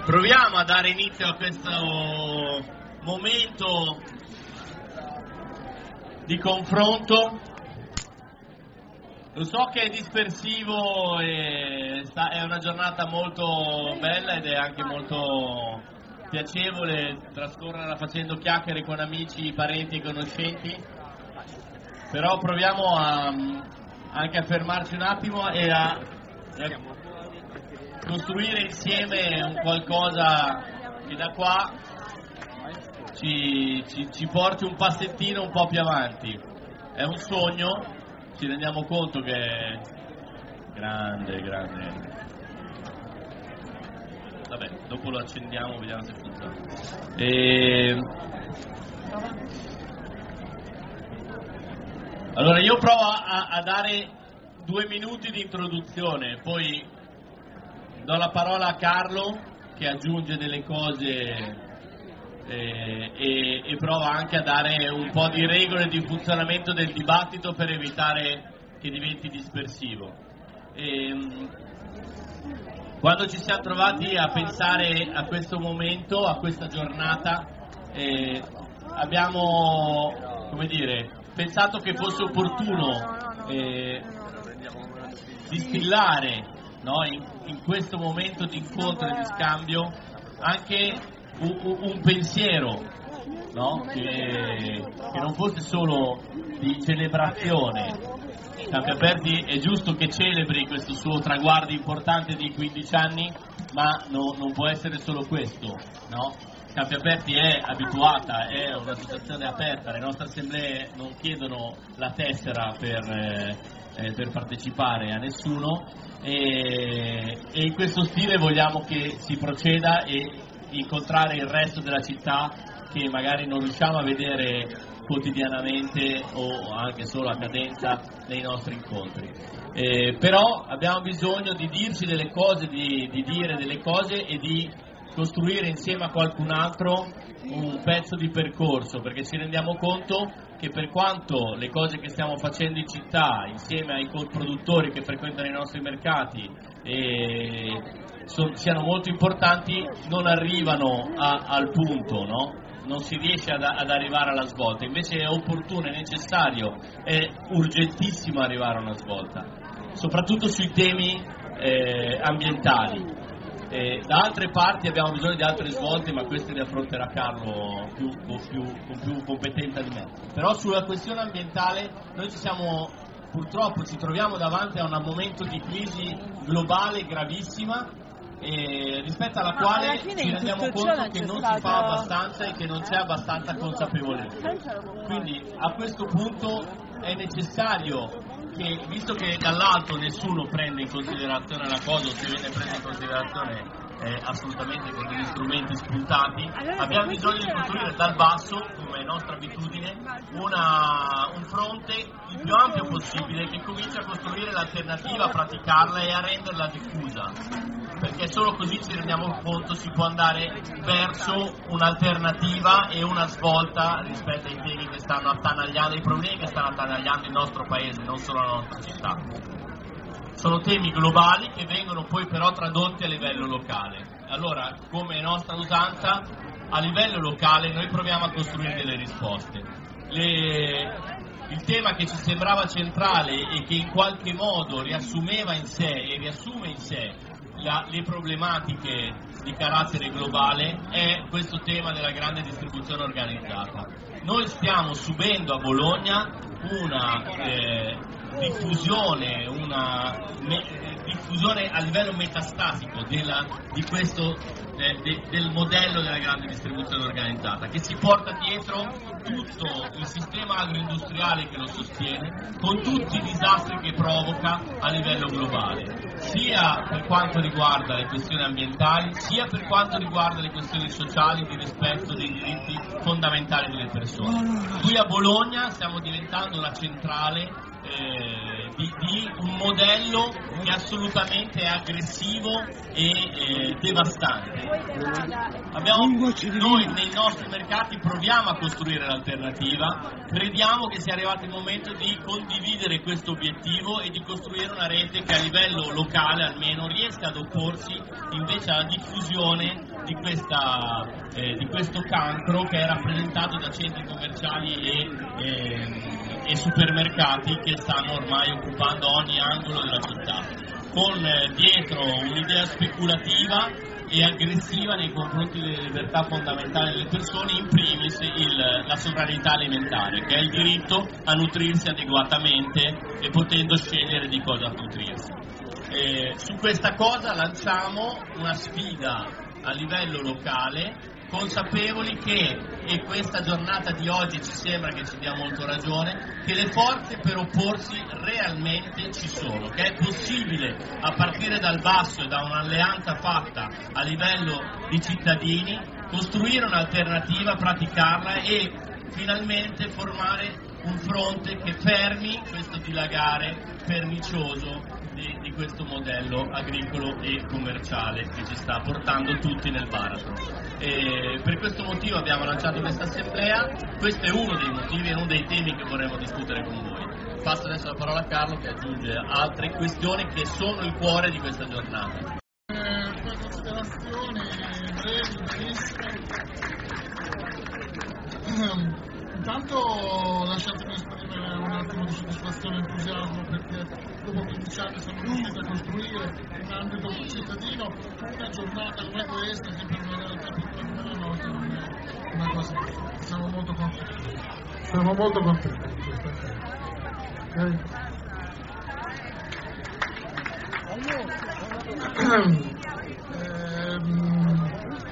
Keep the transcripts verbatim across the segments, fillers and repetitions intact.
Proviamo a dare inizio a questo momento di confronto. Lo so che è dispersivo e è una giornata molto bella ed è anche molto piacevole trascorrerla facendo chiacchiere con amici, parenti e conoscenti, però proviamo a, anche a fermarci un attimo e a, a costruire insieme un qualcosa che da qua ci, ci, ci porti un passettino un po' più avanti. È un sogno, ci rendiamo conto che è grande, grande. Vabbè, dopo lo accendiamo, vediamo se funziona. E... Allora io provo a, a dare due minuti di introduzione, poi do la parola a Carlo che aggiunge delle cose eh, e, e prova anche a dare un po' di regole di funzionamento del dibattito per evitare che diventi dispersivo. E, quando ci siamo trovati a pensare a questo momento, a questa giornata, eh, abbiamo, come dire, pensato che fosse opportuno eh, distillare, no, in, in questo momento di incontro e di scambio anche un, un, un pensiero, no, che, che non fosse solo di celebrazione. Campi Aperti è giusto che celebri questo suo traguardo importante di quindici anni, ma no, non può essere solo questo, no? Campi Aperti è abituata, è un'associazione aperta, le nostre assemblee non chiedono la tessera per, eh, per partecipare a nessuno e, e in questo stile vogliamo che si proceda e incontrare il resto della città che magari non riusciamo a vedere quotidianamente o anche solo a cadenza nei nostri incontri. Eh, però abbiamo bisogno di dirci delle cose, di, di dire delle cose e di costruire insieme a qualcun altro un pezzo di percorso, perché ci rendiamo conto che per quanto le cose che stiamo facendo in città insieme ai produttori che frequentano i nostri mercati e so, siano molto importanti, non arrivano a, al punto, no? Non si riesce ad, ad arrivare alla svolta, invece è opportuno, è necessario, è urgentissimo arrivare a una svolta, soprattutto sui temi eh, ambientali. Eh, da altre parti abbiamo bisogno di altre svolte, ma queste le affronterà Carlo più, più, con più competenza di me. Però sulla questione ambientale noi ci siamo, purtroppo ci troviamo davanti a un momento di crisi globale gravissima, e rispetto alla no, quale alla ci rendiamo conto che non stato... si fa abbastanza e che non c'è abbastanza consapevolezza. Quindi a questo punto è necessario che, visto che dall'alto nessuno prende in considerazione la cosa o si viene presa in considerazione eh, assolutamente con degli strumenti spuntati, abbiamo bisogno di costruire dal basso, come è nostra abitudine, una, un fronte il più ampio possibile che cominci a costruire l'alternativa, a praticarla e a renderla diffusa, perché solo così ci rendiamo conto si può andare verso un'alternativa e una svolta rispetto ai temi che stanno attanagliando, ai problemi che stanno attanagliando il nostro paese, non solo la nostra città. Sono temi globali che vengono poi però tradotti a livello locale. Allora, come è nostra usanza, a livello locale noi proviamo a costruire delle risposte. Le... Il tema che ci sembrava centrale e che in qualche modo riassumeva in sé e riassume in sé La, le problematiche di carattere globale è questo tema della grande distribuzione organizzata. Noi stiamo subendo a Bologna una eh, diffusione, una me, diffusione a livello metastatico della, di questo, eh, de, del modello della grande distribuzione organizzata, che si porta dietro tutto il sistema agroindustriale che lo sostiene, con tutti i disastri che provoca a livello globale, sia per quanto riguarda le questioni ambientali, sia per quanto riguarda le questioni sociali di rispetto dei diritti fondamentali delle persone. Qui a Bologna stiamo diventando la centrale eh, di, di un modello che assolutamente è aggressivo e eh, devastante. Abbiamo, noi nei nostri mercati proviamo a costruire l'alternativa, crediamo che sia arrivato il momento di condividere questo obiettivo e di costruire una rete che a livello locale almeno riesca ad opporsi invece alla diffusione di, questa, eh, di questo cancro che è rappresentato da centri commerciali e, e, e supermercati che stanno ormai occupando ogni angolo della città, con eh, dietro un'idea speculativa e aggressiva nei confronti delle libertà fondamentali delle persone, in primis il, la sovranità alimentare, che è il diritto a nutrirsi adeguatamente e potendo scegliere di cosa nutrirsi. Eh, su questa cosa lanciamo una sfida a livello locale, consapevoli che, e questa giornata di oggi ci sembra che ci dia molto ragione, che le forze per opporsi realmente ci sono, che è possibile a partire dal basso e da un'alleanza fatta a livello di cittadini costruire un'alternativa, praticarla e finalmente formare un fronte che fermi questo dilagare pernicioso di, di questo modello agricolo e commerciale che ci sta portando tutti nel baratro. E per questo motivo abbiamo lanciato questa assemblea, questo è uno dei motivi e uno dei temi che vorremmo discutere con voi. Passo adesso la parola a Carlo che aggiunge altre questioni che sono il cuore di questa giornata. Eh, due considerazioni brevi, brevissime. Intanto lasciatemi esprimere un attimo di soddisfazione e entusiasmo perché dopo quindici anni siamo riusciti a costruire in ambito cittadino una giornata come questa che per una realtà piccola come la nostra non è una cosa facile. Siamo molto contenti. Siamo molto contenti di questa cosa. ehm,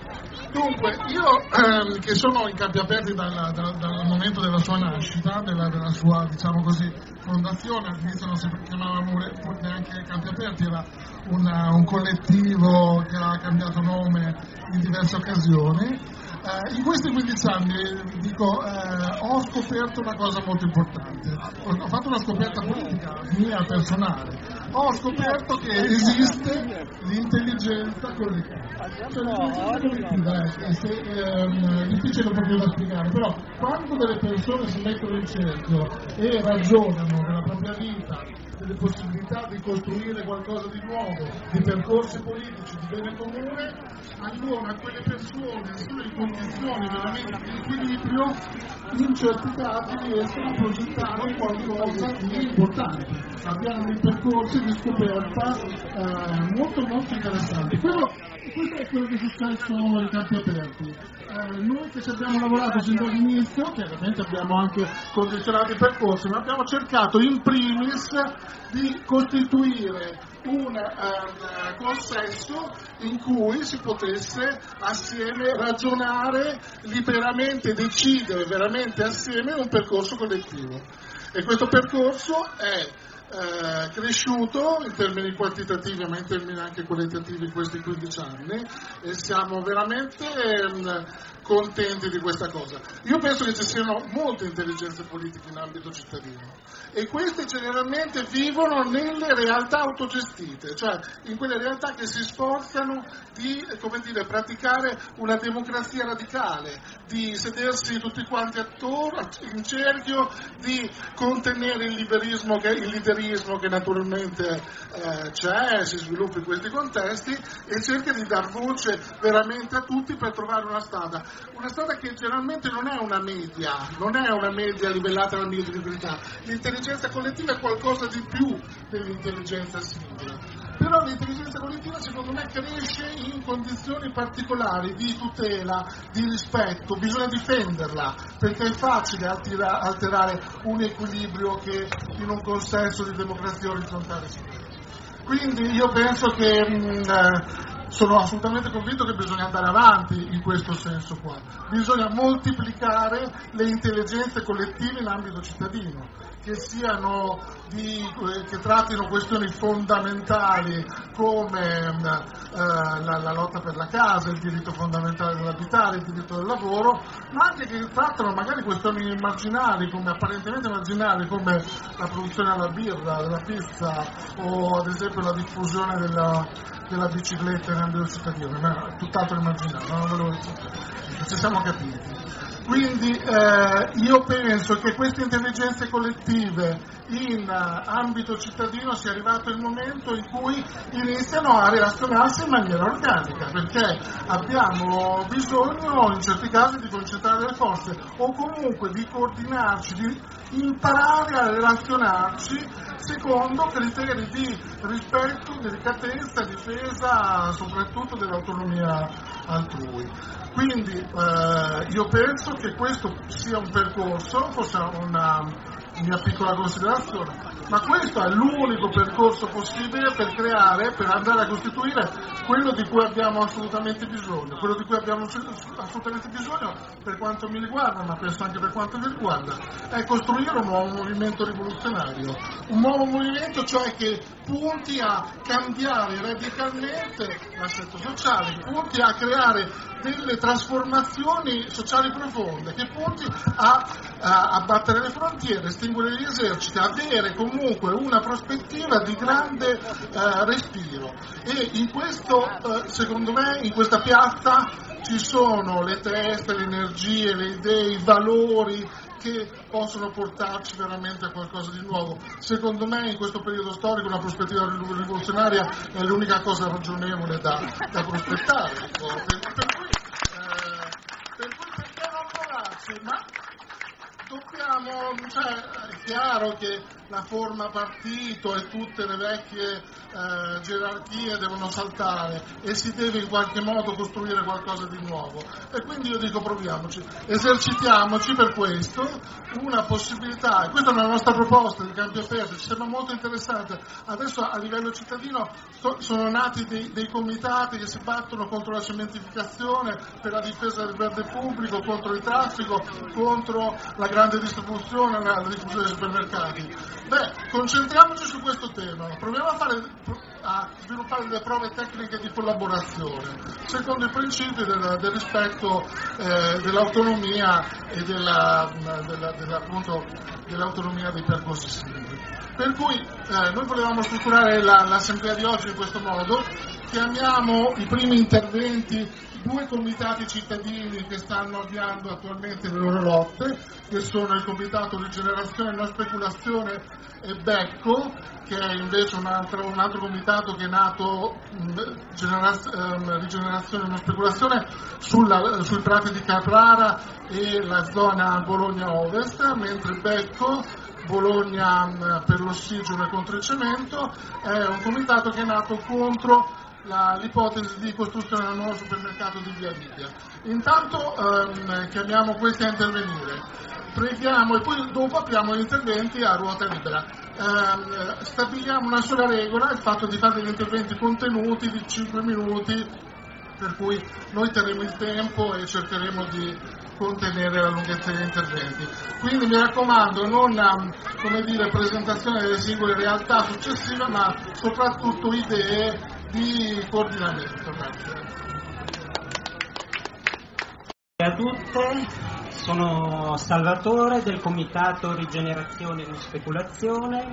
Dunque, io ehm, che sono in Campi Aperti dal, dal, dal momento della sua nascita, della, della sua, diciamo così, fondazione, all'inizio non si chiamava Mure, neanche Campi Aperti, era una, un collettivo che ha cambiato nome in diverse occasioni. Eh, in questi quindici anni, dico, eh, ho scoperto una cosa molto importante, ho, ho fatto una scoperta politica mia personale, ho scoperto che esiste l'intelligenza collettiva. Cioè, l'intelligenza collettiva è, è, è, è difficile proprio da spiegare, però quando delle persone si mettono in cerchio e ragionano della propria vita, delle possibilità di costruire qualcosa di nuovo, di percorsi politici, di bene comune, allora quelle persone sono in condizioni veramente di equilibrio, in certi casi riescono a progettare qualcosa di importante. Abbiamo dei percorsi di scoperta eh, molto molto interessanti. Quello, questo è quello che è successo ai Campi Aperti. Eh, noi che ci abbiamo lavorato sin dall'inizio, chiaramente abbiamo anche condizionato i percorsi, ma abbiamo cercato in primis di costituire un eh, consesso in cui si potesse assieme ragionare liberamente, decidere veramente assieme un percorso collettivo. E questo percorso è Eh, cresciuto in termini quantitativi ma in termini anche qualitativi in questi quindici anni e siamo veramente ehm, contenti di questa cosa. Io penso che ci siano molte intelligenze politiche in ambito cittadino e queste generalmente vivono nelle realtà autogestite, cioè in quelle realtà che si sforzano di, come dire, praticare una democrazia radicale, di sedersi tutti quanti attorno in cerchio, di contenere il liberismo che il liderismo che naturalmente eh, c'è, si sviluppa in questi contesti e cerca di dar voce veramente a tutti per trovare una strada, una strada che generalmente non è una media, non è una media livellata alla mediocrità. L'intelligenza collettiva è qualcosa di più dell'intelligenza singola, però l'intelligenza collettiva secondo me cresce in condizioni particolari di tutela, di rispetto, bisogna difenderla perché è facile altera, alterare un equilibrio che in un consesso di democrazia orizzontale si vede. Quindi io penso che mh, sono assolutamente convinto che bisogna andare avanti in questo senso qua, bisogna moltiplicare le intelligenze collettive in ambito cittadino, che siano di, eh, che trattino questioni fondamentali come eh, la, la lotta per la casa, il diritto fondamentale dell'abitare, il diritto del lavoro, ma anche che trattano magari questioni marginali, come apparentemente marginali, come la produzione della birra, della pizza o ad esempio la diffusione della, della bicicletta in ambito cittadino, ma tutt'altro immaginare, non ve lo dico, ci siamo capiti. Quindi eh, io penso che queste intelligenze collettive in uh, ambito cittadino sia arrivato il momento in cui iniziano a relazionarsi in maniera organica, perché abbiamo bisogno in certi casi di concentrare le forze o comunque di coordinarci, di imparare a relazionarci secondo criteri di rispetto, delicatezza, difesa soprattutto dell'autonomia altrui. Quindi eh, io penso che questo sia un percorso, forse una mia piccola considerazione, ma questo è l'unico percorso possibile per creare, per andare a costituire quello di cui abbiamo assolutamente bisogno, quello di cui abbiamo assolutamente bisogno per quanto mi riguarda, ma penso anche per quanto vi riguarda, è costruire un nuovo movimento rivoluzionario, un nuovo movimento cioè che punti a cambiare radicalmente l'assetto sociale, che punti a creare delle trasformazioni sociali profonde, che punti a, a abbattere le frontiere, estinguere gli eserciti, avere comunque una prospettiva di grande eh, respiro. E in questo, eh, secondo me, in questa piazza ci sono le teste, le energie, le idee, i valori che possono portarci veramente a qualcosa di nuovo. Secondo me in questo periodo storico una prospettiva rivoluzionaria è l'unica cosa ragionevole da, da prospettare. Ecco. Per, per, cui, eh, per cui perché non provarci? Ma dobbiamo, cioè, è chiaro che la forma partito e tutte le vecchie eh, gerarchie devono saltare e si deve in qualche modo costruire qualcosa di nuovo, e quindi io dico proviamoci, esercitiamoci per questo, una possibilità, e questa è una nostra proposta di Campi Aperti, ci sembra molto interessante. Adesso a livello cittadino so, sono nati dei, dei comitati che si battono contro la cementificazione, per la difesa del verde pubblico, contro il traffico, contro la grande distribuzione, la, la diffusione dei supermercati. Beh, concentriamoci su questo tema, proviamo a, fare, a sviluppare delle prove tecniche di collaborazione secondo i principi del, del rispetto eh, dell'autonomia e della, della, della, appunto, dell'autonomia dei percorsi singoli. Per cui eh, noi volevamo strutturare la, l'assemblea di oggi in questo modo. Chiamiamo i primi interventi due comitati cittadini che stanno avviando attualmente le loro lotte, che sono il Comitato Rigenerazione e Non Speculazione e Becco, che è invece un altro, un altro comitato che è nato mh, generaz- ehm, Rigenerazione e Non Speculazione sulla, sui prati di Caprara e la zona Bologna Ovest, mentre Becco, Bologna mh, per l'ossigeno e contro il cemento, è un comitato che è nato contro La, l'ipotesi di costruzione del nuovo supermercato di Via Libia. Intanto ehm, chiamiamo questi a intervenire, preghiamo e poi dopo apriamo gli interventi a ruota libera. Ehm, stabiliamo una sola regola, il fatto di fare degli interventi contenuti di cinque minuti, per cui noi terremo il tempo e cercheremo di contenere la lunghezza degli interventi. Quindi mi raccomando, non come dire, presentazione delle singole realtà successive, ma soprattutto idee di coordinamento. Grazie a tutte, sono Salvatore del Comitato Rigenerazione e Non Speculazione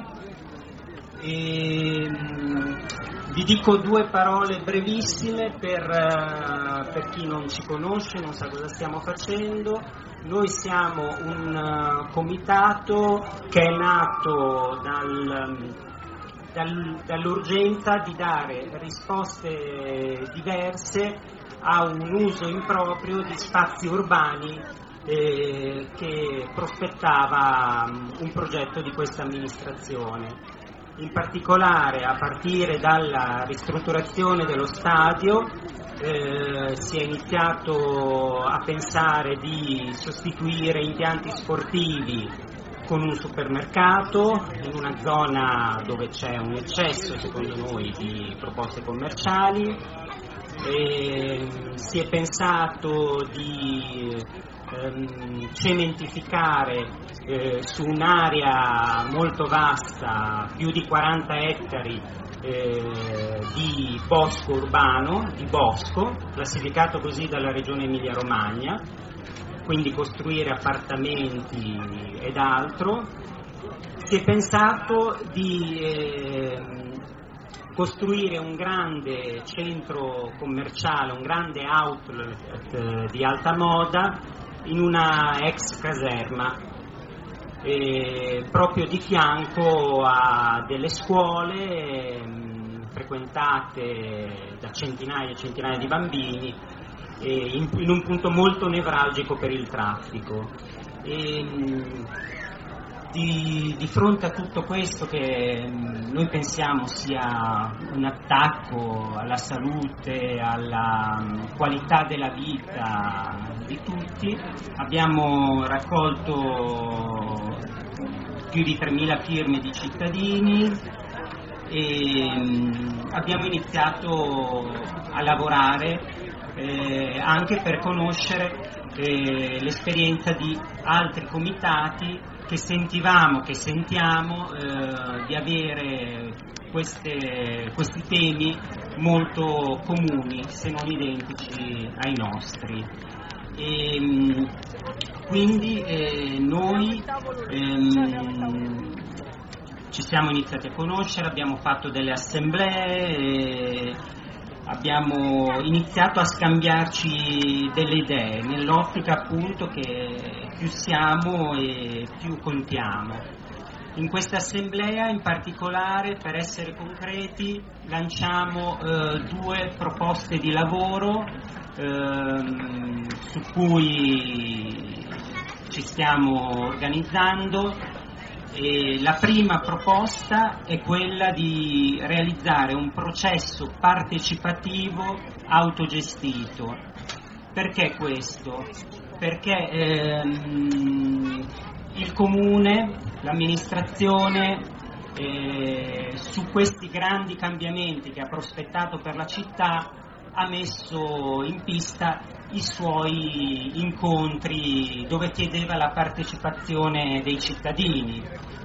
e mh, vi dico due parole brevissime per, uh, per chi non ci conosce, non sa cosa stiamo facendo. Noi siamo un uh, comitato che è nato dal dall'urgenza di dare risposte diverse a un uso improprio di spazi urbani eh, che prospettava un progetto di questa amministrazione. In particolare, a partire dalla ristrutturazione dello stadio, eh, si è iniziato a pensare di sostituire impianti sportivi con un supermercato in una zona dove c'è un eccesso, secondo noi, di proposte commerciali. E si è pensato di ehm, cementificare eh, su un'area molto vasta, più di quaranta ettari eh, di bosco urbano, di bosco, classificato così dalla Regione Emilia-Romagna, quindi costruire appartamenti ed altro. Si è pensato di eh, costruire un grande centro commerciale, un grande outlet eh, di alta moda in una ex caserma, eh, proprio di fianco a delle scuole eh, frequentate da centinaia e centinaia di bambini, eh, in, in un punto molto nevralgico per il traffico. E, Di, di fronte a tutto questo, che noi pensiamo sia un attacco alla salute, alla qualità della vita di tutti, abbiamo raccolto più di tremila firme di cittadini e abbiamo iniziato a lavorare eh, anche per conoscere eh, l'esperienza di altri comitati che sentivamo, che sentiamo eh, di avere queste, questi temi molto comuni, se non identici ai nostri. E, quindi eh, noi ehm, ci siamo iniziati a conoscere, abbiamo fatto delle assemblee, eh, abbiamo iniziato a scambiarci delle idee, nell'ottica appunto che più siamo e più contiamo. In questa assemblea in particolare, per essere concreti, lanciamo eh, due proposte di lavoro eh, su cui ci stiamo organizzando. E la prima proposta è quella di realizzare un processo partecipativo autogestito. Perché questo? Perché ehm, il comune, l'amministrazione eh, su questi grandi cambiamenti che ha prospettato per la città ha messo in pista i suoi incontri dove chiedeva la partecipazione dei cittadini.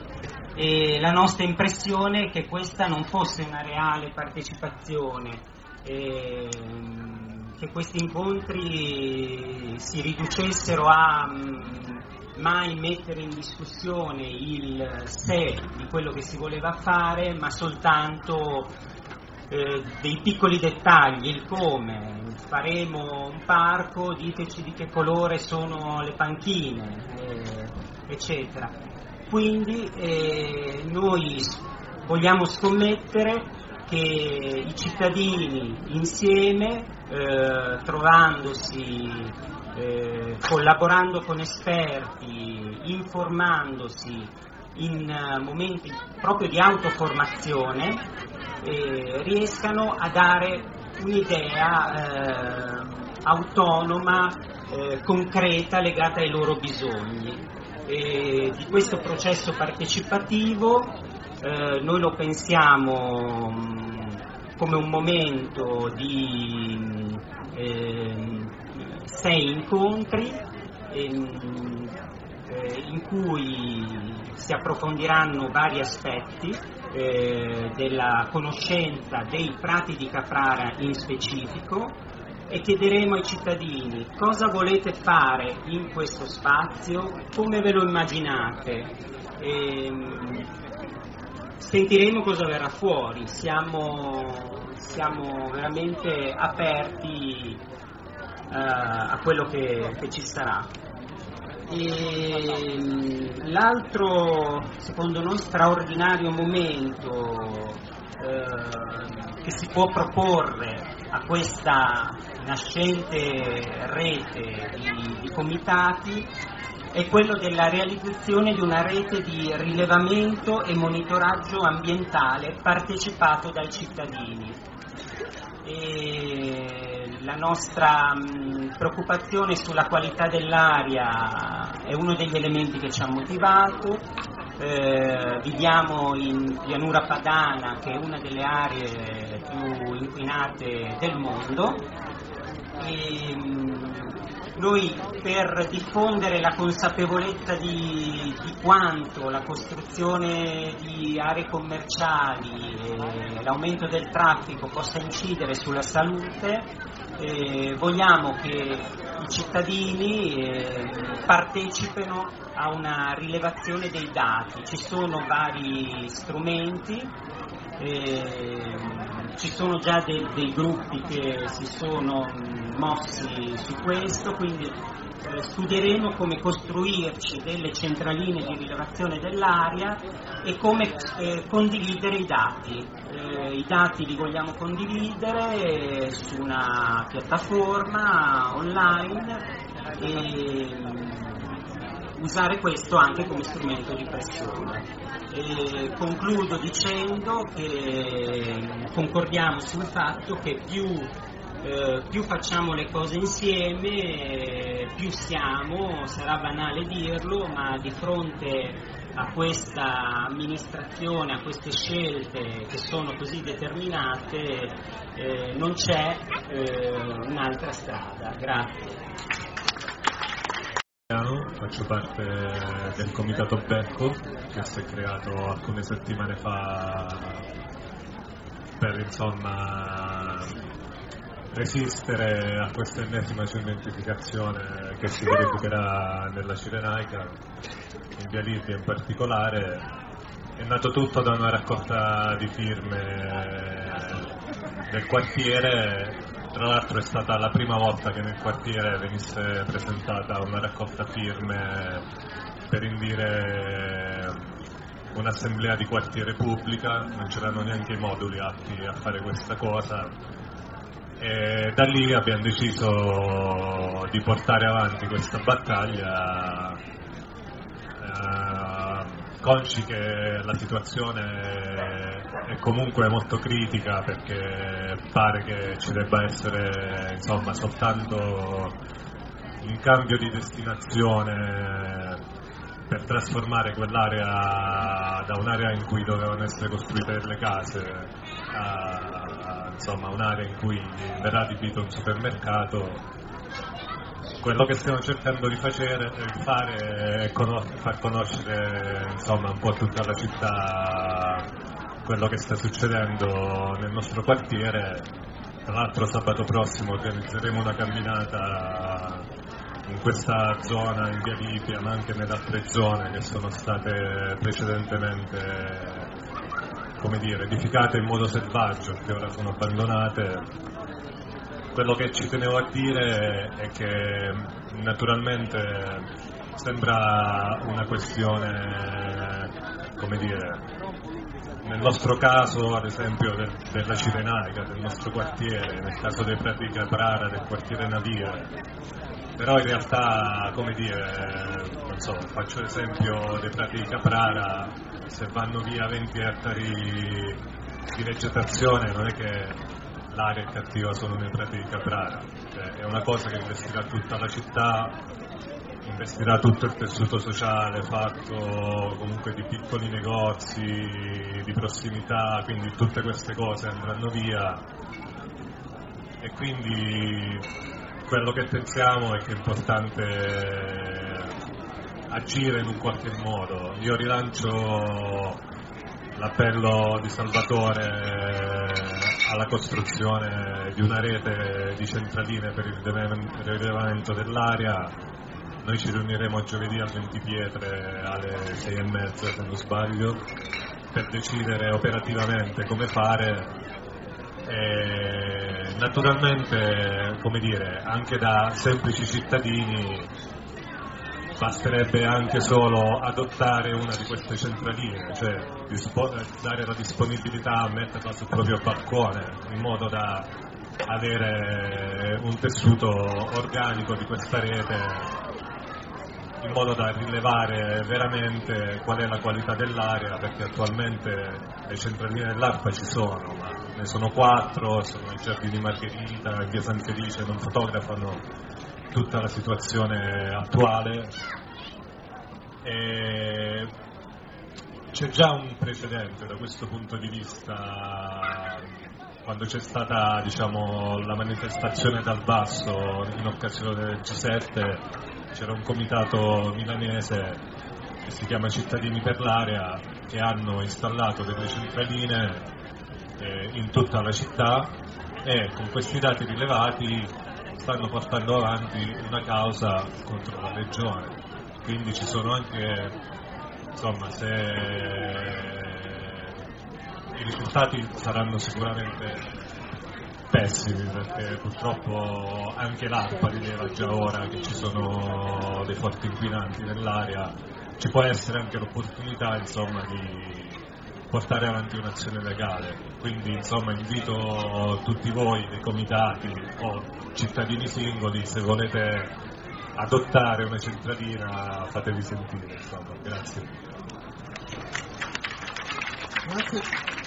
E la nostra impressione è che questa non fosse una reale partecipazione, eh, che questi incontri si riducessero a mh, mai mettere in discussione il sé di quello che si voleva fare, ma soltanto eh, dei piccoli dettagli, il come. Faremo un parco, diteci di che colore sono le panchine, eh, eccetera. Quindi eh, noi vogliamo scommettere che i cittadini insieme, eh, trovandosi, eh, collaborando con esperti, informandosi in uh, momenti proprio di autoformazione, eh, riescano a dare un'idea eh, autonoma, eh, concreta, legata ai loro bisogni. E di questo processo partecipativo eh, noi lo pensiamo mh, come un momento di eh, sei incontri eh, eh, in cui si approfondiranno vari aspetti eh, della conoscenza dei prati di Caprara in specifico, e chiederemo ai cittadini cosa volete fare in questo spazio, come ve lo immaginate. E sentiremo cosa verrà fuori, siamo, siamo veramente aperti uh, a quello che, che ci sarà. E l'altro, secondo noi, straordinario momento eh, che si può proporre a questa nascente rete di, di comitati è quello della realizzazione di una rete di rilevamento e monitoraggio ambientale partecipato dai cittadini. E la nostra mh, preoccupazione sulla qualità dell'aria è uno degli elementi che ci ha motivato. Eh, viviamo in pianura padana, che è una delle aree più inquinate del mondo, E, noi per diffondere la consapevolezza di, di quanto la costruzione di aree commerciali e l'aumento del traffico possa incidere sulla salute, eh, vogliamo che i cittadini eh, partecipino a una rilevazione dei dati. Ci sono vari strumenti, eh, ci sono già dei, dei gruppi che si sono mossi su questo, quindi eh, studieremo come costruirci delle centraline di rilevazione dell'aria e come eh, condividere i dati. Eh, I dati li vogliamo condividere eh, su una piattaforma online e usare questo anche come strumento di pressione. E concludo dicendo che concordiamo sul fatto che più, eh, più facciamo le cose insieme, eh, più siamo, sarà banale dirlo, ma di fronte a questa amministrazione, a queste scelte che sono così determinate, eh, non c'è eh, un'altra strada. Grazie. Faccio parte del comitato Becco che si è creato alcune settimane fa per insomma resistere a questa ennesima cementificazione che si verificherà nella Cirenaica, in via Libia in particolare. È nato tutto da una raccolta di firme del quartiere. Tra l'altro è stata la prima volta che nel quartiere venisse presentata una raccolta firme per indire un'assemblea di quartiere pubblica, non c'erano neanche i moduli atti a fare questa cosa e da lì abbiamo deciso di portare avanti questa battaglia, eh, consci che la situazione è comunque molto critica, perché pare che ci debba essere insomma soltanto un cambio di destinazione per trasformare quell'area da un'area in cui dovevano essere costruite delle case a, a insomma un'area in cui verrà adibito un supermercato. Quello che stiamo cercando di facere, di fare è conos- far conoscere insomma un po' tutta la città quello che sta succedendo nel nostro quartiere. Tra l'altro sabato prossimo organizzeremo una camminata in questa zona, in via Libia, ma anche nelle altre zone che sono state precedentemente, come dire, edificate in modo selvaggio, che ora sono abbandonate. Quello che ci tenevo a dire è che naturalmente sembra una questione, come dire, nel nostro caso ad esempio del, della Cirenaica, del nostro quartiere, nel caso dei Prati di Caprara, del quartiere Navire, però in realtà, come dire, non so, faccio l'esempio dei Prati di Caprara, se vanno via venti ettari di vegetazione non è che l'area è cattiva solo nei Prati di Caprara, cioè, è una cosa che investirà tutta la città, investirà tutto il tessuto sociale fatto comunque di piccoli negozi, di prossimità, quindi tutte queste cose andranno via e quindi quello che pensiamo è che è importante agire in un qualche modo. Io rilancio l'appello di Salvatore alla costruzione di una rete di centraline per il rilevamento dell'aria. Noi ci riuniremo giovedì a Ventipietre alle sei e mezza, se non sbaglio, per decidere operativamente come fare. E naturalmente, come dire, anche da semplici cittadini basterebbe anche solo adottare una di queste centraline, cioè dispo- dare la disponibilità a metterla sul proprio balcone, in modo da avere un tessuto organico di questa rete, in modo da rilevare veramente qual è la qualità dell'aria, perché attualmente le centraline dell'ARPA ci sono, ma ne sono quattro, sono i Giardini Margherita, in via San Felice, non fotografano tutta la situazione attuale e c'è già un precedente da questo punto di vista quando c'è stata, diciamo, la manifestazione dal basso in occasione del G sette, c'era un comitato milanese che si chiama Cittadini per l'Area, che hanno installato delle centraline eh, in tutta la città, e con questi dati rilevati stanno portando avanti una causa contro la regione. Quindi ci sono anche, insomma, se i risultati saranno sicuramente pessimi, perché purtroppo anche l'ARPA rileva già ora che ci sono dei forti inquinanti nell'aria. Ci può essere anche l'opportunità, insomma, di portare avanti un'azione legale. Quindi, insomma, invito tutti voi dei comitati o cittadini singoli, se volete adottare una centralina, fatevi sentire, insomma. Grazie. Grazie.